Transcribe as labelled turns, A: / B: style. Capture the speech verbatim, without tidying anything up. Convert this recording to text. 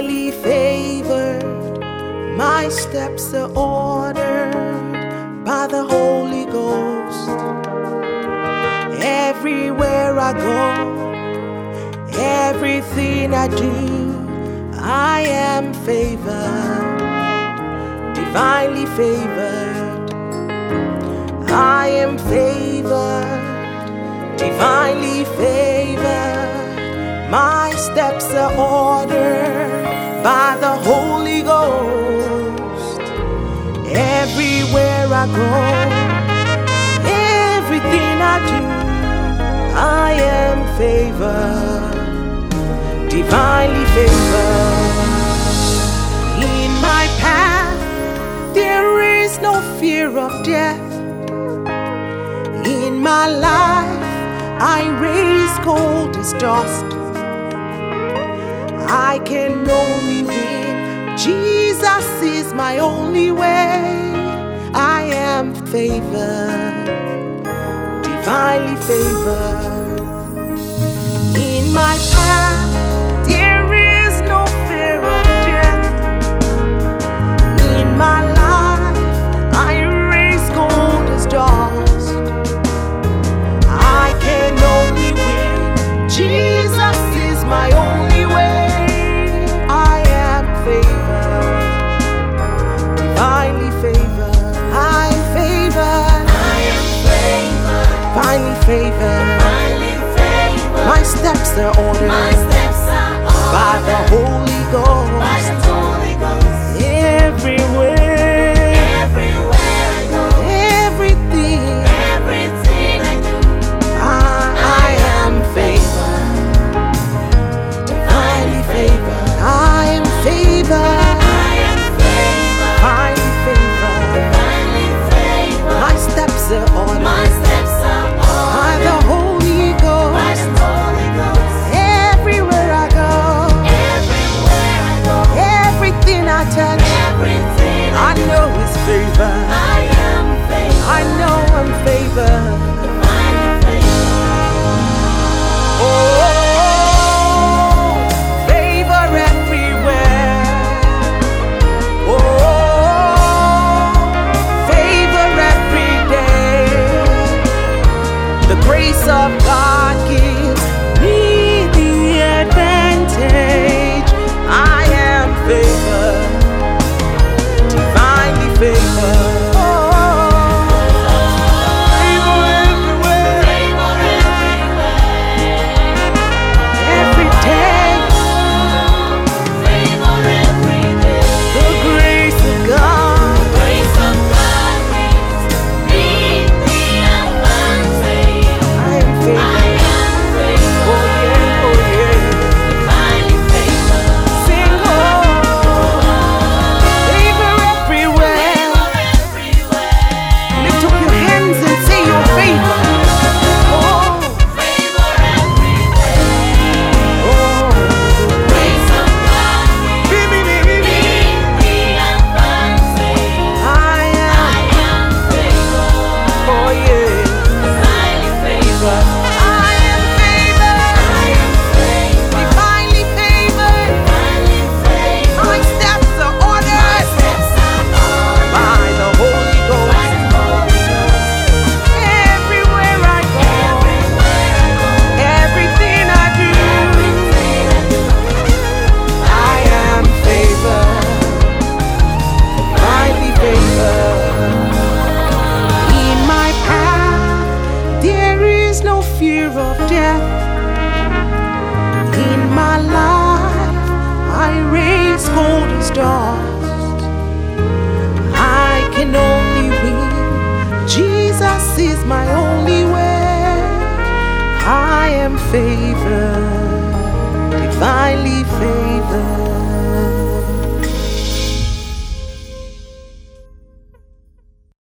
A: divinely favored. My steps are ordered by the Holy Ghost. Everywhere I go, everything I do, I am favored, divinely favored. I am favored, divinely favored. My steps are ordered by the Holy Ghost. Everywhere I go, everything I do, I am favored, divinely favored. In my path, there is no fear of death. In my life, I raise cold as dust. I can only win. Jesus is my only way. I am favored, divinely favored. In my path, there is no fear of death. In my life, I raise gold as dust. I can only win. Jesus is my only way. I am favored, divinely favored. I'm favored.
B: I am favored,
A: Divinely favored.
B: divinely favored.
A: My steps are ordered
B: My steps are
A: by the
B: ordered
A: Holy Ghost.
B: by the Holy Ghost.
A: Everywhere,
B: Everywhere I go,
A: everything,
B: everything I do,
A: I, I am favored, divinely favored. I am favored,
B: I am favored,
A: divinely favored.
B: divinely favored.
A: My steps are ordered
B: My steps are
A: by the
B: ordered
A: Holy
B: by
A: Ghost.
B: the Holy Ghost.
A: Everywhere I go,
B: Everywhere I go,
A: everything I touch,
B: everything
A: I
B: I do,
A: know is favored.
B: I am favored,
A: I know I'm favored.
B: divinely favored.
A: Oh, favor everywhere. Oh, favor every day. The grace of God gives me the advantage. I am favored, divinely favored. Favor everywhere.
B: Favor everywhere,
A: Every day,
B: favor every day.
A: the grace of God.
B: Grace of God gives me the advantage.
A: I am
B: I
A: favored.
B: am favored,
A: Oh yeah, oh yeah.
B: divinely favored.
A: Sing oh, favor everywhere.
B: Favor everywhere,
A: Lift up your hands and say your favor. Oh,
B: favor everywhere.
A: oh,
B: Grace of God gives
A: baby, baby,
B: me
A: baby.
B: the advantage.
A: I am,
B: I am favored,
A: oh yeah.
B: divinely favored.
A: I am favored,
B: I am favored,
A: divinely favored.
B: divinely favored.
A: My steps are
B: My
A: ordered
B: steps are ordered
A: by the Holy
B: by
A: Ghost.
B: the Holy Ghost.
A: Everywhere I go,
B: Everywhere I go,
A: everything I do,
B: everything I do,
A: I am favored, divinely favored. In my path, there is no fear of death. In my life, I raise gold as dust. I can only win. Jesus is my only way. I am favored, divinely favored.